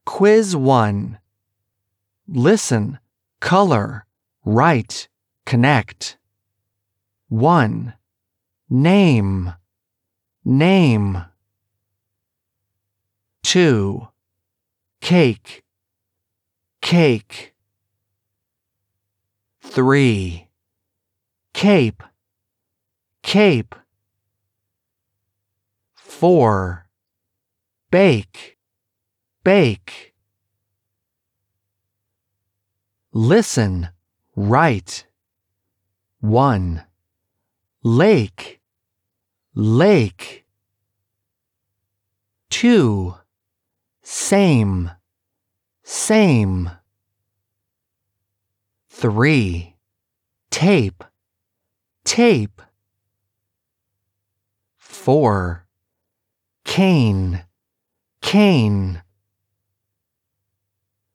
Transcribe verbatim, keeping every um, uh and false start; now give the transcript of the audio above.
Quiz one. Listen, color, write, connect. one. Name, name. two. Cake, cake. three. Cape, cape. four. Bake, bake. Listen, write. one. Lake, lake. two. Same, same. three. Tape, tape. four. Cane, cane.